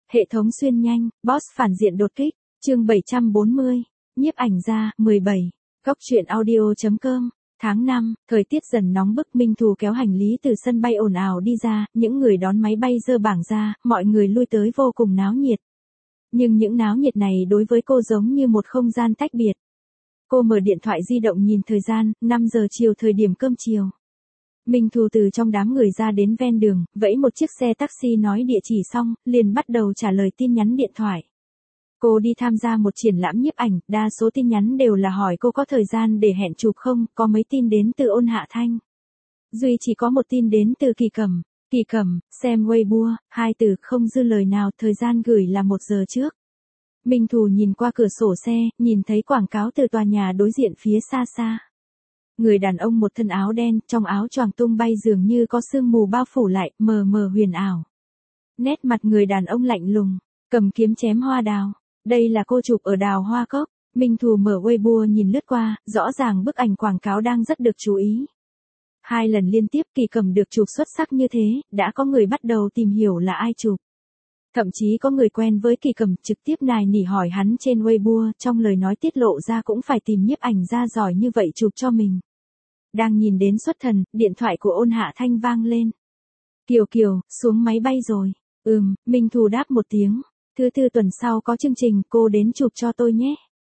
Hệ thống xuyên nhanh, boss phản diện đột kích, chương 740, nhiếp ảnh gia, 17, góc truyện audio.com, tháng 5, thời tiết dần nóng bức. Minh Thù kéo hành lý từ sân bay ồn ào đi ra, những người đón máy bay giơ bảng ra, mọi người lui tới vô cùng náo nhiệt. Nhưng những náo nhiệt này đối với cô giống như một không gian tách biệt. Cô mở điện thoại di động nhìn thời gian, 5 giờ chiều thời điểm cơm chiều. Minh Thù từ trong đám người ra đến ven đường, vẫy một chiếc xe taxi nói địa chỉ xong, liền bắt đầu trả lời tin nhắn điện thoại. Cô đi tham gia một triển lãm nhiếp ảnh, đa số tin nhắn đều là hỏi cô có thời gian để hẹn chụp không, có mấy tin đến từ Ôn Hạ Thanh. Duy chỉ có một tin đến từ Kỳ Cẩm. Kỳ Cẩm, xem Weibo, hai từ không dư lời nào, thời gian gửi là 1 giờ trước. Minh Thù nhìn qua cửa sổ xe, nhìn thấy quảng cáo từ tòa nhà đối diện phía xa xa. Người đàn ông một thân áo đen, trong áo choàng tung bay dường như có sương mù bao phủ lại, mờ mờ huyền ảo. Nét mặt người đàn ông lạnh lùng, cầm kiếm chém hoa đào. Đây là cô chụp ở đào hoa cốc. Minh Thù mở Weibo nhìn lướt qua, rõ ràng bức ảnh quảng cáo đang rất được chú ý. 2 lần liên tiếp Kỳ Cẩm được chụp xuất sắc như thế, đã có người bắt đầu tìm hiểu là ai chụp. Thậm chí có người quen với Kỳ Cẩm trực tiếp nài nỉ hỏi hắn trên Weibo, trong lời nói tiết lộ ra cũng phải tìm nhiếp ảnh gia giỏi như vậy chụp cho mình. Đang nhìn đến xuất thần, điện thoại của Ôn Hạ Thanh vang lên. Kiều Kiều, xuống máy bay rồi. Minh Thù đáp một tiếng. Thứ tư tuần sau có chương trình, cô đến chụp cho tôi nhé.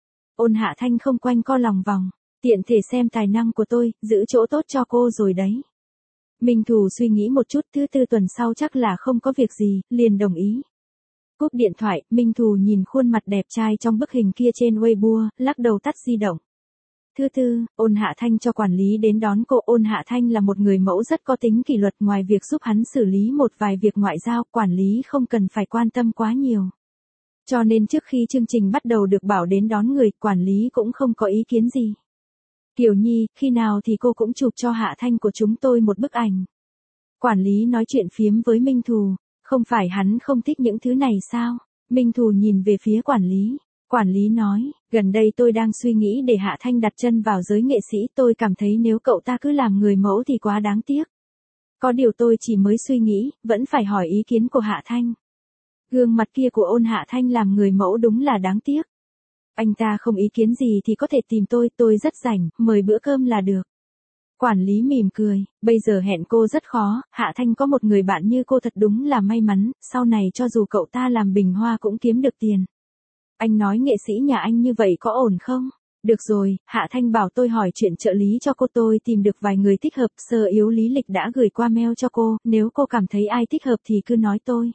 Ôn Hạ Thanh không quanh co lòng vòng. Tiện thể xem tài năng của tôi, giữ chỗ tốt cho cô rồi đấy. Minh Thù suy nghĩ một chút, thứ tư tuần sau chắc là không có việc gì, liền đồng ý. Cúp điện thoại, Minh Thù nhìn khuôn mặt đẹp trai trong bức hình kia trên Weibo, lắc đầu tắt di động. Thứ tư, Ôn Hạ Thanh cho quản lý đến đón cô. Ôn Hạ Thanh là một người mẫu rất có tính kỷ luật, ngoài việc giúp hắn xử lý một vài việc ngoại giao, quản lý không cần phải quan tâm quá nhiều. Cho nên trước khi chương trình bắt đầu được bảo đến đón người, quản lý cũng không có ý kiến gì. Kiều Nhi, khi nào thì cô cũng chụp cho Hạ Thanh của chúng tôi một bức ảnh. Quản lý nói chuyện phiếm với Minh Thù, không phải hắn không thích những thứ này sao? Minh Thù nhìn về phía quản lý. Quản lý nói, gần đây tôi đang suy nghĩ để Hạ Thanh đặt chân vào giới nghệ sĩ, tôi cảm thấy nếu cậu ta cứ làm người mẫu thì quá đáng tiếc. Có điều tôi chỉ mới suy nghĩ, vẫn phải hỏi ý kiến của Hạ Thanh. Gương mặt kia của Ôn Hạ Thanh làm người mẫu đúng là đáng tiếc. Anh ta không ý kiến gì thì có thể tìm tôi rất rảnh, mời bữa cơm là được. Quản lý mỉm cười, bây giờ hẹn cô rất khó, Hạ Thanh có một người bạn như cô thật đúng là may mắn, sau này cho dù cậu ta làm bình hoa cũng kiếm được tiền. Anh nói nghệ sĩ nhà anh như vậy có ổn không? Được rồi, Hạ Thanh bảo tôi hỏi chuyện trợ lý cho cô, tôi tìm được vài người thích hợp, sơ yếu lý lịch đã gửi qua mail cho cô, nếu cô cảm thấy ai thích hợp thì cứ nói tôi.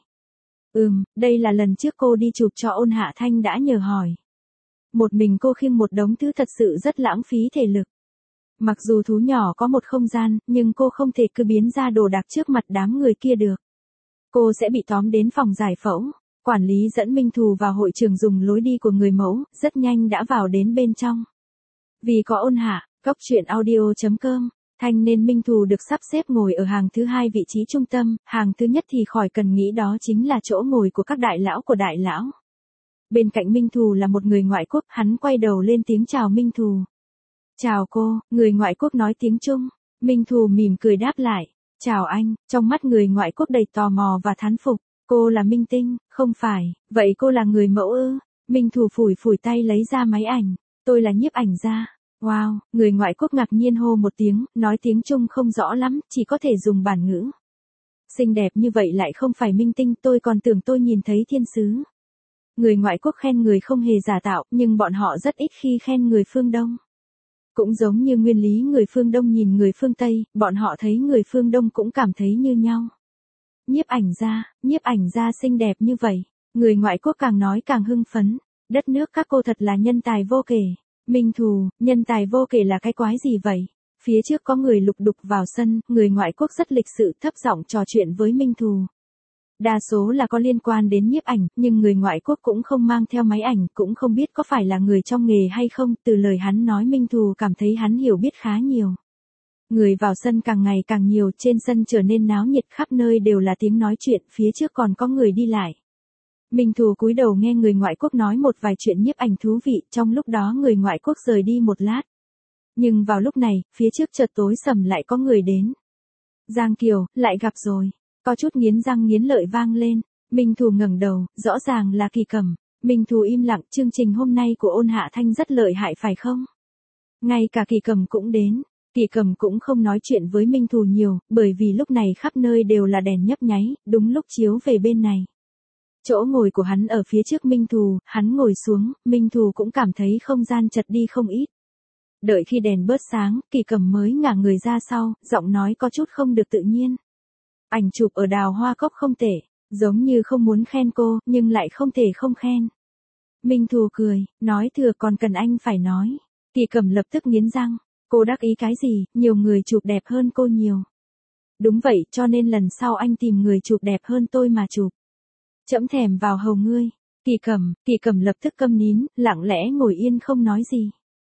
Đây là lần trước cô đi chụp cho Ôn Hạ Thanh đã nhờ hỏi. Một mình cô khiêng một đống thứ thật sự rất lãng phí thể lực. Mặc dù thú nhỏ có một không gian, nhưng cô không thể cứ biến ra đồ đạc trước mặt đám người kia được. Cô sẽ bị tóm đến phòng giải phẫu. Quản lý dẫn Minh Thù vào hội trường dùng lối đi của người mẫu, rất nhanh đã vào đến bên trong. Vì có Ôn Hạ, góc truyện audio.com, Thanh nên Minh Thù được sắp xếp ngồi ở hàng thứ 2 vị trí trung tâm, hàng thứ nhất thì khỏi cần nghĩ đó chính là chỗ ngồi của các đại lão của đại lão. Bên cạnh Minh Thù là một người ngoại quốc, hắn quay đầu lên tiếng chào Minh Thù. Chào cô, người ngoại quốc nói tiếng Trung. Minh Thù mỉm cười đáp lại. Chào anh, trong mắt người ngoại quốc đầy tò mò và thán phục. Cô là minh tinh, không phải, vậy cô là người mẫu ư? Minh Thù phủi phủi tay lấy ra máy ảnh. Tôi là nhiếp ảnh gia. Wow, người ngoại quốc ngạc nhiên hô một tiếng, nói tiếng Trung không rõ lắm, chỉ có thể dùng bản ngữ. Xinh đẹp như vậy lại không phải minh tinh, tôi còn tưởng tôi nhìn thấy thiên sứ. Người ngoại quốc khen người không hề giả tạo, nhưng bọn họ rất ít khi khen người phương Đông. Cũng giống như nguyên lý người phương Đông nhìn người phương Tây, bọn họ thấy người phương Đông cũng cảm thấy như nhau. Nhiếp ảnh gia xinh đẹp như vậy. Người ngoại quốc càng nói càng hưng phấn. Đất nước các cô thật là nhân tài vô kể. Minh Thù, nhân tài vô kể là cái quái gì vậy? Phía trước có người lục đục vào sân, người ngoại quốc rất lịch sự thấp giọng trò chuyện với Minh Thù. Đa số là có liên quan đến nhiếp ảnh, nhưng người ngoại quốc cũng không mang theo máy ảnh, cũng không biết có phải là người trong nghề hay không, từ lời hắn nói Minh Thù cảm thấy hắn hiểu biết khá nhiều. Người vào sân càng ngày càng nhiều, trên sân trở nên náo nhiệt, khắp nơi đều là tiếng nói chuyện, phía trước còn có người đi lại. Minh Thù cúi đầu nghe người ngoại quốc nói một vài chuyện nhiếp ảnh thú vị, trong lúc đó người ngoại quốc rời đi một lát. Nhưng vào lúc này, phía trước chợt tối sầm lại có người đến. Giang Kiều, lại gặp rồi. Có chút nghiến răng nghiến lợi vang lên. Minh Thù ngẩng đầu, rõ ràng là Kỳ Cẩm. Minh Thù im lặng, chương trình hôm nay của Ôn Hạ Thanh rất lợi hại phải không? Ngay cả Kỳ Cẩm cũng đến. Kỳ Cẩm cũng không nói chuyện với Minh Thù nhiều, bởi vì lúc này khắp nơi đều là đèn nhấp nháy, đúng lúc chiếu về bên này. Chỗ ngồi của hắn ở phía trước Minh Thù, hắn ngồi xuống, Minh Thù cũng cảm thấy không gian chật đi không ít. Đợi khi đèn bớt sáng, Kỳ Cẩm mới ngả người ra sau, giọng nói có chút không được tự nhiên. Ảnh chụp ở Đào Hoa Cốc không tệ, giống như không muốn khen cô, nhưng lại không thể không khen. Minh Thù cười, nói thừa còn cần anh phải nói. Kỳ Cẩm lập tức nghiến răng, cô đắc ý cái gì, nhiều người chụp đẹp hơn cô nhiều. Đúng vậy, cho nên lần sau anh tìm người chụp đẹp hơn tôi mà chụp. Trẫm thèm vào hầu ngươi. Kỳ Cẩm lập tức câm nín, lặng lẽ ngồi yên không nói gì.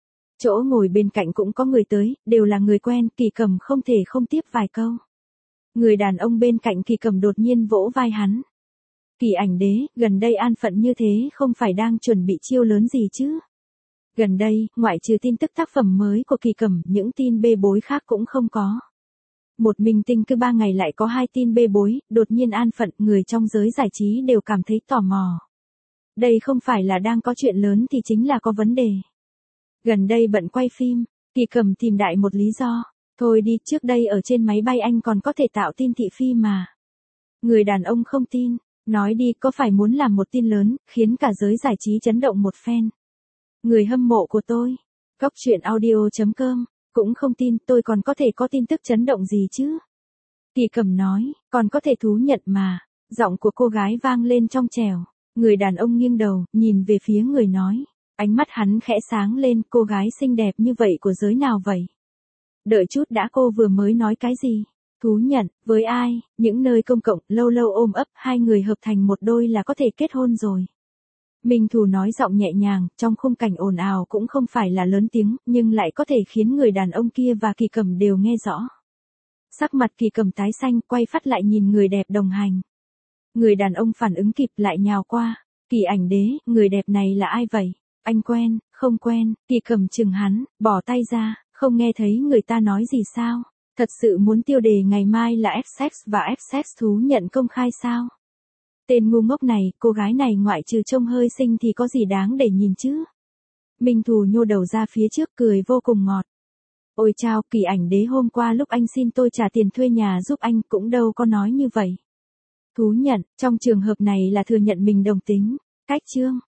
Chỗ ngồi bên cạnh cũng có người tới, đều là người quen, Kỳ Cẩm không thể không tiếp vài câu. Người đàn ông bên cạnh Kỳ Cẩm đột nhiên vỗ vai hắn. Kỳ Ảnh Đế, gần đây an phận như thế không phải đang chuẩn bị chiêu lớn gì chứ? Gần đây, ngoại trừ tin tức tác phẩm mới của Kỳ Cẩm, những tin bê bối khác cũng không có. Một minh tinh cứ 3 ngày lại có 2 tin bê bối, đột nhiên an phận, người trong giới giải trí đều cảm thấy tò mò. Đây không phải là đang có chuyện lớn thì chính là có vấn đề. Gần đây bận quay phim, Kỳ Cẩm tìm đại một lý do. Thôi đi, trước đây ở trên máy bay anh còn có thể tạo tin thị phi mà. Người đàn ông không tin, nói đi có phải muốn làm một tin lớn, khiến cả giới giải trí chấn động một phen. Người hâm mộ của tôi, Cóc Truyện Audio.com, cũng không tin tôi còn có thể có tin tức chấn động gì chứ. Kỳ Cẩm nói, còn có thể thú nhận mà, giọng của cô gái vang lên trong trẻo. Người đàn ông nghiêng đầu, nhìn về phía người nói. Ánh mắt hắn khẽ sáng lên, cô gái xinh đẹp như vậy của giới nào vậy? Đợi chút đã, cô vừa mới nói cái gì? Thú nhận, với ai, những nơi công cộng, lâu lâu ôm ấp, hai người hợp thành một đôi là có thể kết hôn rồi. Minh Thù nói giọng nhẹ nhàng, trong khung cảnh ồn ào cũng không phải là lớn tiếng, nhưng lại có thể khiến người đàn ông kia và Kỳ Cẩm đều nghe rõ. Sắc mặt Kỳ Cẩm tái xanh, quay phát lại nhìn người đẹp đồng hành. Người đàn ông phản ứng kịp lại nhào qua. Kỳ Ảnh Đế, người đẹp này là ai vậy? Anh quen, không quen, Kỳ Cẩm chừng hắn, bỏ tay ra, không nghe thấy người ta nói gì sao? Thật sự muốn tiêu đề ngày mai là F-sex và F-sex thú nhận công khai sao? Tên ngu ngốc này, cô gái này ngoại trừ trông hơi xinh thì có gì đáng để nhìn chứ? Minh Thù nhô đầu ra phía trước cười vô cùng ngọt. Ôi chao, Kỳ Ảnh Đế hôm qua lúc anh xin tôi trả tiền thuê nhà giúp anh cũng đâu có nói như vậy. Thú nhận, trong trường hợp này là thừa nhận mình đồng tính. Cách chương.